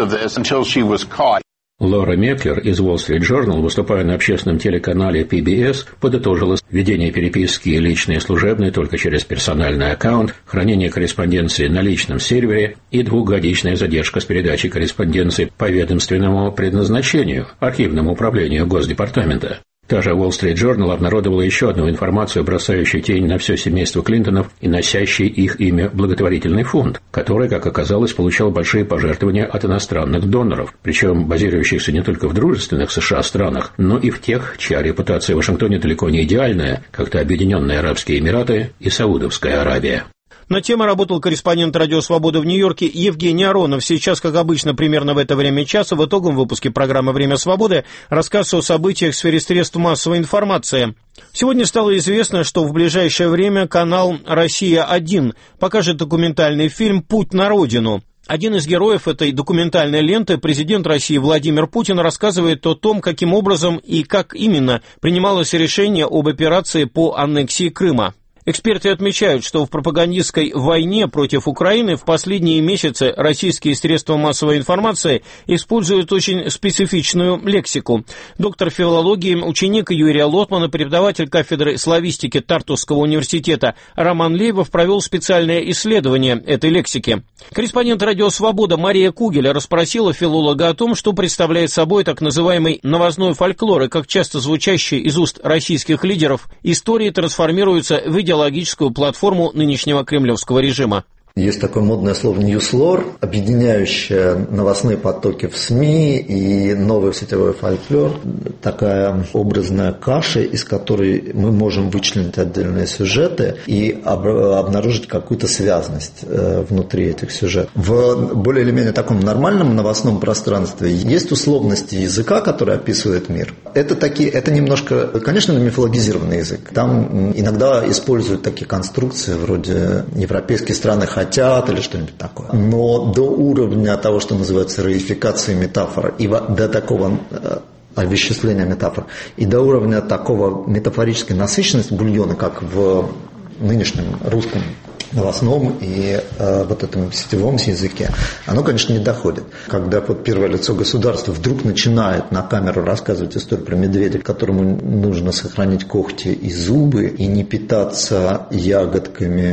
Лора Меклер из Wall Street Journal, выступая на общественном телеканале PBS, подытожила ведение переписки личной и служебной только через персональный аккаунт, хранение корреспонденции на личном сервере и 2-годичная задержка с передачей корреспонденции по ведомственному предназначению, архивному управлению Госдепартамента. Та же Wall Street Journal обнародовала еще одну информацию, бросающую тень на все семейство Клинтонов и носящий их имя благотворительный фонд, который, как оказалось, получал большие пожертвования от иностранных доноров, причем базирующихся не только в дружественных США странах, но и в тех, чья репутация в Вашингтоне далеко не идеальная, как-то Объединенные Арабские Эмираты и Саудовская Аравия. На тему работал корреспондент «Радио Свобода» в Нью-Йорке Евгений Аронов. Сейчас, как обычно, примерно в это время часа, в итоговом выпуске программы «Время свободы» рассказ о событиях в сфере средств массовой информации. Сегодня стало известно, что в ближайшее время канал «Россия-1» покажет документальный фильм «Путь на родину». Один из героев этой документальной ленты, президент России Владимир Путин, рассказывает о том, каким образом и как именно принималось решение об операции по аннексии Крыма. Эксперты отмечают, что в пропагандистской войне против Украины в последние месяцы российские средства массовой информации используют очень специфичную лексику. Доктор филологии, ученик Юрия Лотмана, преподаватель кафедры славистики Тартусского университета Роман Лейбов провел специальное исследование этой лексики. Корреспондент «Радио Свобода» Мария Кугель расспросила филолога о том, что представляет собой так называемый новостной фольклор и как часто звучащие из уст российских лидеров истории трансформируются в идеологическую платформу нынешнего кремлевского режима. Есть такое модное слово «ньюслор», объединяющее новостные потоки в СМИ и новый сетевой фольклор. Такая образная каша, из которой мы можем вычленить отдельные сюжеты и обнаружить какую-то связность внутри этих сюжетов. В более или менее таком нормальном новостном пространстве есть условности языка, который описывает мир. Это немножко, конечно, мифологизированный язык. Там иногда используют такие конструкции вроде «европейские страны хотят» или что-нибудь такое. Но до уровня того, что называется реификацией метафор, и до такого овеществления метафор, и до уровня такого метафорической насыщенности бульона, как в нынешнем русском новостном и вот этом сетевом языке, оно, конечно, не доходит. Когда вот первое лицо государства вдруг начинает на камеру рассказывать историю про медведя, которому нужно сохранить когти и зубы, и не питаться ягодками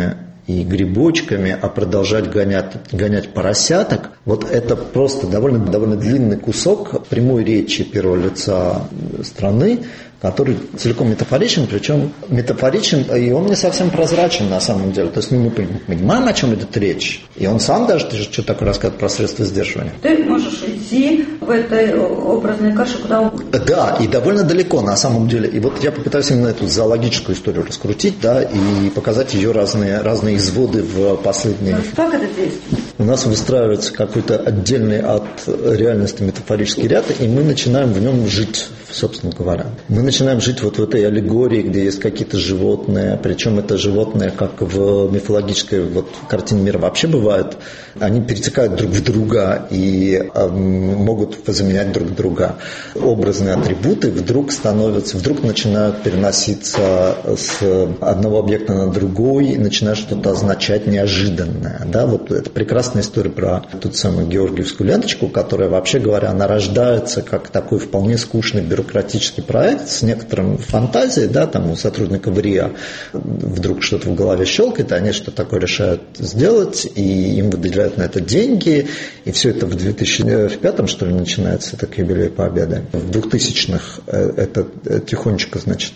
и грибочками, а продолжать гонять поросяток. Вот это просто довольно длинный кусок прямой речи первого лица страны, который целиком метафоричен, причем метафоричен, и он не совсем прозрачен на самом деле. То есть мы понимаем, о чем идет речь. И он сам даже что такое рассказывает про средства сдерживания. Ты можешь идти в этой образной каше куда угодно. Да, и довольно далеко на самом деле. И вот я попытаюсь именно эту зоологическую историю раскрутить, да, и показать ее разные изводы в последние... Как это действует? У нас выстраивается какой-то отдельный от реальности метафорический ряд, и мы начинаем в нем жить, собственно говоря. Мы начинаем жить вот в этой аллегории, где есть какие-то животные, причем это животные, как в мифологической картине мира вообще бывает, они перетекают друг в друга и могут заменять друг друга. Образные атрибуты вдруг начинают переноситься с одного объекта на другой и начинают что-то означать неожиданное. Да? Вот это прекрасная история про ту самую георгиевскую ленточку, которая, вообще говоря, она рождается как такой вполне скучный бюрократический проект с некоторым фантазией, да, там у сотрудников РИА вдруг что-то в голове щелкает, и они что-то такое решают сделать, и им выделяют на это деньги, и все это в 2005-м, что ли, начинается, это к юбилею Победы. В 2000-х это тихонечко, значит,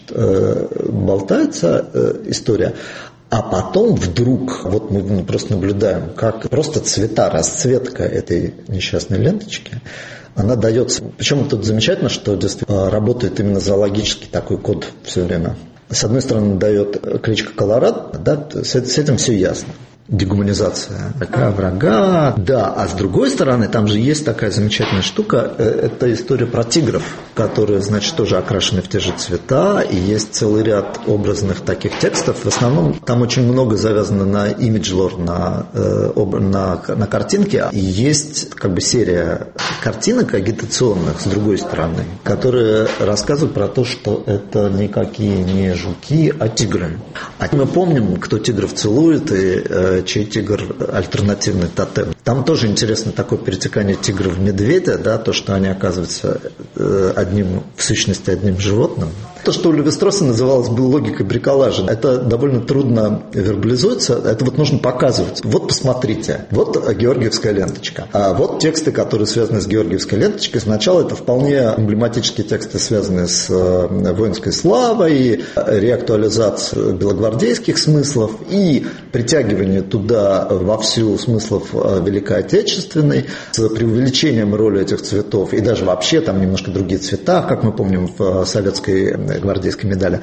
болтается история. А потом вдруг, вот мы просто наблюдаем, как просто цвета, расцветка этой несчастной ленточки, она дается. Причем тут замечательно, что действительно работает именно зоологический такой код все время. С одной стороны, дает кличка Колорадо, да, с этим все ясно. Дегуманизация врага, да, а с другой стороны, там же есть такая замечательная штука, это история про тигров, которые, значит, тоже окрашены в те же цвета, и есть целый ряд образных таких текстов, в основном там очень много завязано на имидж-лор, на картинке, и есть как бы серия картинок агитационных, с другой стороны, которые рассказывают про то, что это никакие не жуки, а тигры. А мы помним, кто тигров целует, и чей тигр альтернативный тотем. Там тоже интересно такое перетекание тигра в медведя, да, то, что они оказываются в сущности одним животным. То, что у Леви-Стросса называлось бы логикой бриколажа, это довольно трудно вербализуется, это вот нужно показывать. Вот посмотрите, вот георгиевская ленточка. А вот тексты, которые связаны с георгиевской ленточкой. Сначала это вполне эмблематические тексты, связанные с воинской славой, реактуализацией белогвардейских смыслов и притягивание туда вовсю смыслов Великой Отечественной, с преувеличением роли этих цветов, и даже вообще там немножко другие цвета, как мы помним в советской гвардейской медали.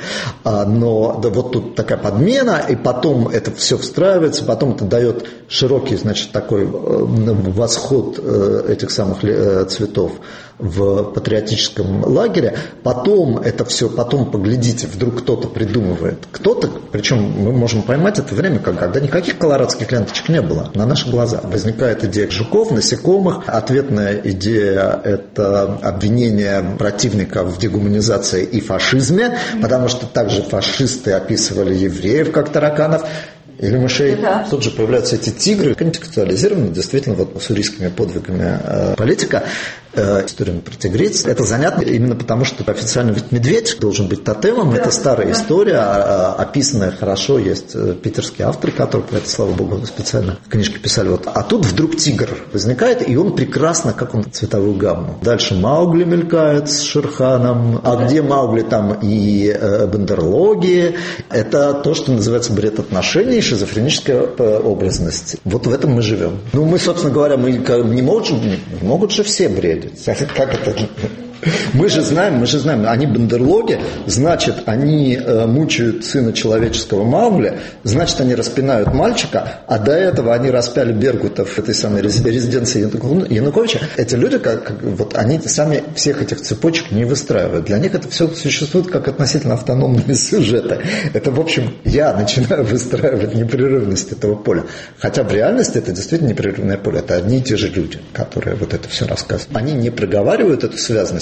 Но да, вот тут такая подмена, и потом это все встраивается, потом это дает широкий, значит, такой восход этих самых цветов в патриотическом лагере, потом это все, потом поглядите, вдруг кто-то придумывает, причем мы можем поймать это время, когда никаких колорадских ленточек не было, на наши глаза. Возникает идея жуков, насекомых, ответная идея – это обвинение противника в дегуманизации и фашизме, потому что также фашисты описывали евреев как тараканов, или мышей. Да. Тут же появляются эти тигры, контекстуализированы действительно вот уссурийскими подвигами политика. История про тигриц. Это занятно именно потому, что официально ведь медведь должен быть тотемом. Да. Это старая история, описанная хорошо. Есть питерские авторы, которые про это, слава богу, специально книжки писали. Вот. А тут вдруг тигр возникает, и он прекрасно, как он цветовую гамму. Дальше Маугли мелькает с Шерханом. А где Маугли, там и бандерлоги. Это то, что называется бред отношений, шизофреническая образность. Вот в этом мы живем. Ну, мы, собственно говоря, мы не могут же все бредить. Как это? Мы же знаем, они бандерлоги, значит, они мучают сына человеческого Маугли, значит, они распинают мальчика, а до этого они распяли Бергута в этой самой резиденции Януковича. Эти люди, вот они сами всех этих цепочек не выстраивают. Для них это все существует как относительно автономные сюжеты. Это, в общем, я начинаю выстраивать непрерывность этого поля. Хотя в реальности это действительно непрерывное поле. Это одни и те же люди, которые вот это все рассказывают. Они не проговаривают эту связность,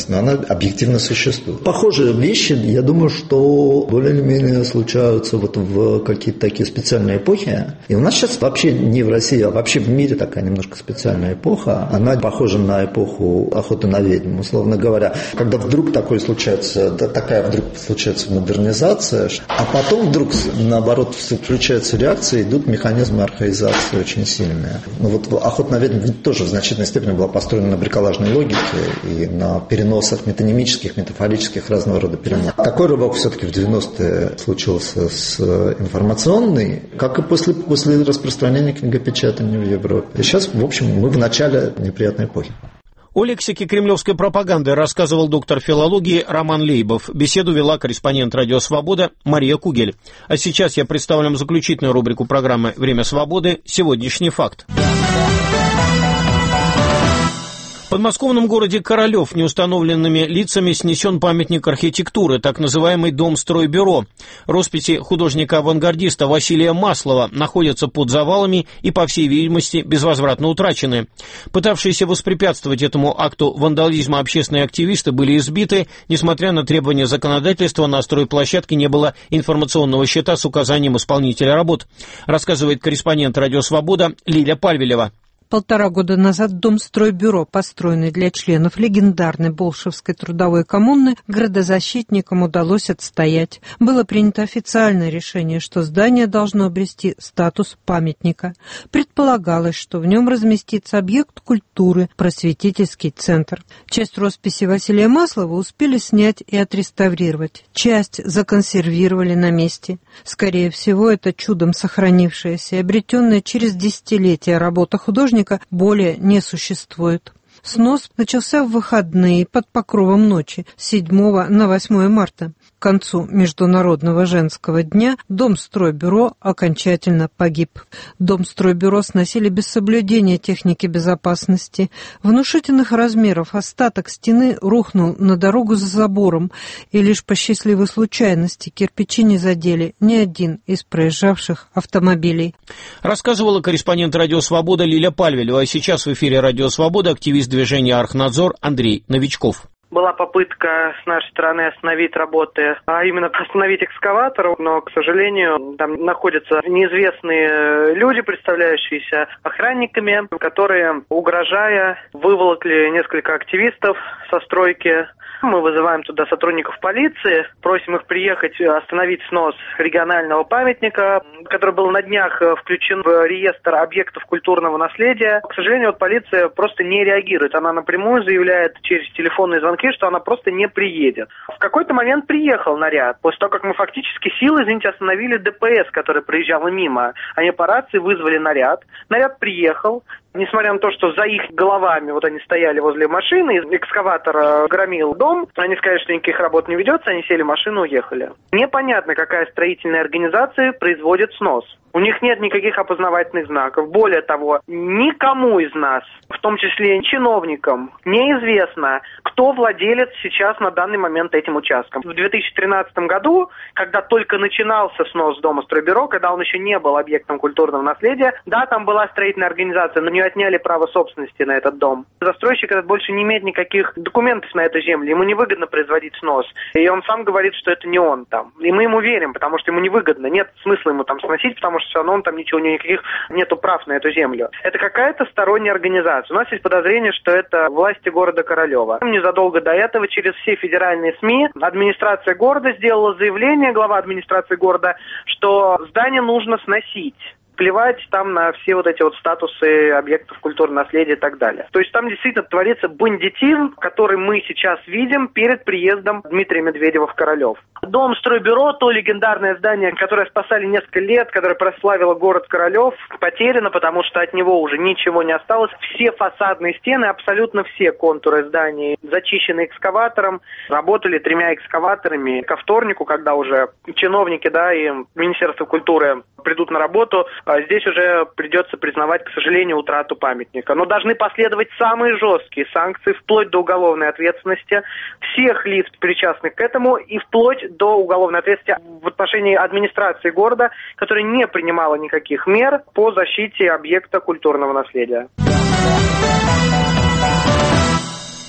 реальность, но она объективно существует. Похожие вещи, я думаю, что более или менее случаются вот в какие-то такие специальные эпохи. И у нас сейчас вообще не в России, а вообще в мире такая немножко специальная эпоха. Она похожа на эпоху охоты на ведьм, условно говоря. Когда вдруг такая случается модернизация, а потом вдруг, наоборот, включаются реакции, идут механизмы архаизации очень сильные. Ну вот охота на ведьм тоже в значительной степени была построена на бриколажной логике и на переносах метонимических, метафорических, разного рода переносов. Такой рывок все-таки в 90-е случился с информационной, как и после распространения книгопечатания в Европе. И сейчас, в общем, мы в начале неприятной эпохи. О лексике кремлевской пропаганды рассказывал доктор филологии Роман Лейбов. Беседу вела корреспондент «Радио Свобода» Мария Кугель. А сейчас я представлю вам заключительную рубрику программы «Время свободы. Сегодняшний факт». В подмосковном городе Королев неустановленными лицами снесен памятник архитектуры, так называемый Дом стройбюро. Росписи художника-авангардиста Василия Маслова находятся под завалами и, по всей видимости, безвозвратно утрачены. Пытавшиеся воспрепятствовать этому акту вандализма общественные активисты были избиты. Несмотря на требования законодательства, на стройплощадке не было информационного щита с указанием исполнителя работ, рассказывает корреспондент «Радио Свобода» Лиля Пальвелева. 1,5 года назад Дом стройбюро, построенный для членов легендарной Болшевской трудовой коммуны, градозащитникам удалось отстоять. Было принято официальное решение, что здание должно обрести статус памятника. Предполагалось, что в нем разместится объект культуры, просветительский центр. Часть росписи Василия Маслова успели снять и отреставрировать. Часть законсервировали на месте. Скорее всего, это чудом сохранившаяся и обретенная через десятилетия работа художника более не существует. Снос начался в выходные под покровом ночи с 7 на 8 марта. К концу Международного женского дня Дом стройбюро окончательно погиб. Дом стройбюро сносили без соблюдения техники безопасности. Внушительных размеров остаток стены рухнул на дорогу за забором, и лишь по счастливой случайности кирпичи не задели ни один из проезжавших автомобилей. Рассказывала корреспондент «Радио Свобода» Лиля Пальвелева. А сейчас в эфире «Радио Свобода» активист движения «Архнадзор» Андрей Новичков. Была попытка с нашей стороны остановить работы, а именно остановить экскаватор, но, к сожалению, там находятся неизвестные люди, представляющиеся охранниками, которые, угрожая, выволокли несколько активистов со стройки. Мы вызываем туда сотрудников полиции, просим их приехать остановить снос регионального памятника, который был на днях включен в реестр объектов культурного наследия. К сожалению, полиция просто не реагирует. Она напрямую заявляет через телефонные звонки, что она просто не приедет. В какой-то момент приехал наряд. После того, как мы фактически силой, остановили ДПС, который проезжал мимо. Они по рации вызвали наряд. Наряд приехал. Несмотря на то, что за их головами вот они стояли возле машины, экскаватор громил дом, они сказали, что никаких работ не ведется, они сели в машину и уехали. Непонятно, какая строительная организация производит снос. У них нет никаких опознавательных знаков. Более того, никому из нас, в том числе чиновникам, неизвестно, кто владелец сейчас на данный момент этим участком. В 2013 году, когда только начинался снос Дома стройбюро, когда он еще не был объектом культурного наследия, да, там была строительная организация, но не отняли право собственности на этот дом. Застройщик этот больше не имеет никаких документов на эту землю, ему невыгодно производить снос. И он сам говорит, что это не он там. И мы ему верим, потому что ему невыгодно. Нет смысла ему там сносить, потому что все равно он там ничего, никаких нету прав на эту землю. Это какая-то сторонняя организация. У нас есть подозрение, что это власти города Королева. Незадолго до этого через все федеральные СМИ администрация города сделала заявление, глава администрации города, что здание нужно сносить. Плевать там на все вот эти вот статусы объектов культурного наследия и так далее. То есть там действительно творится бандитизм, который мы сейчас видим перед приездом Дмитрия Медведева в Королев. Дом стройбюро, то легендарное здание, которое спасали несколько лет, которое прославило город Королев, потеряно, потому что от него уже ничего не осталось. Все фасадные стены, абсолютно все контуры зданий зачищены экскаватором. Работали 3 экскаваторами. Ко вторнику, когда уже чиновники, да, и Министерство культуры придут на работу, здесь уже придется признавать, к сожалению, утрату памятника. Но должны последовать самые жесткие санкции, вплоть до уголовной ответственности всех лиц, причастных к этому, и вплоть до уголовной ответственности в отношении администрации города, которая не принимала никаких мер по защите объекта культурного наследия.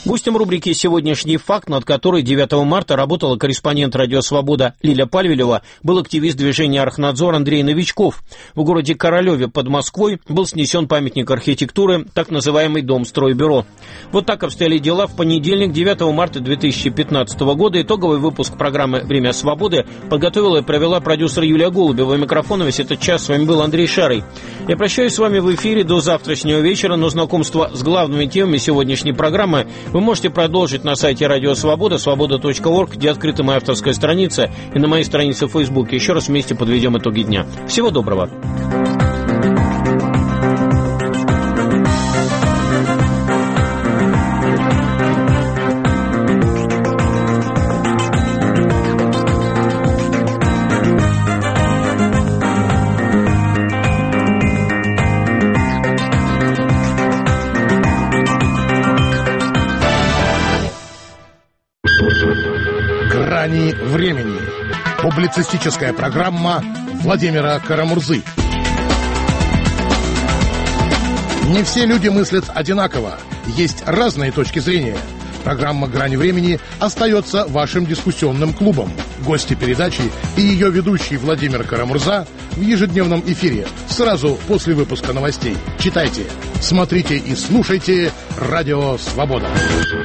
Гостем рубрики «Сегодняшний факт», над которой 9 марта работала корреспондент «Радио Свобода» Лиля Пальвелева, был активист движения «Архнадзор» Андрей Новичков. В городе Королеве под Москвой был снесен памятник архитектуры, так называемый Дом стройбюро. Вот так обстояли дела в понедельник, 9 марта 2015 года. Итоговый выпуск программы «Время свободы» подготовила и провела продюсер Юлия Голубева. Микрофон весь этот час с вами был Андрей Шарый. Я прощаюсь с вами в эфире до завтрашнего вечера, но знакомство с главными темами сегодняшней программы вы можете продолжить на сайте Радио Свобода, свобода.орг, где открыта моя авторская страница, и на моей странице в Фейсбуке. Еще раз вместе подведем итоги дня. Всего доброго. Времени. Публицистическая программа Владимира Карамурзы. Не все люди мыслят одинаково. Есть разные точки зрения. Программа «Грани времени» остается вашим дискуссионным клубом. Гости передачи и ее ведущий Владимир Карамурза в ежедневном эфире сразу после выпуска новостей. Читайте, смотрите и слушайте «Радио Свобода».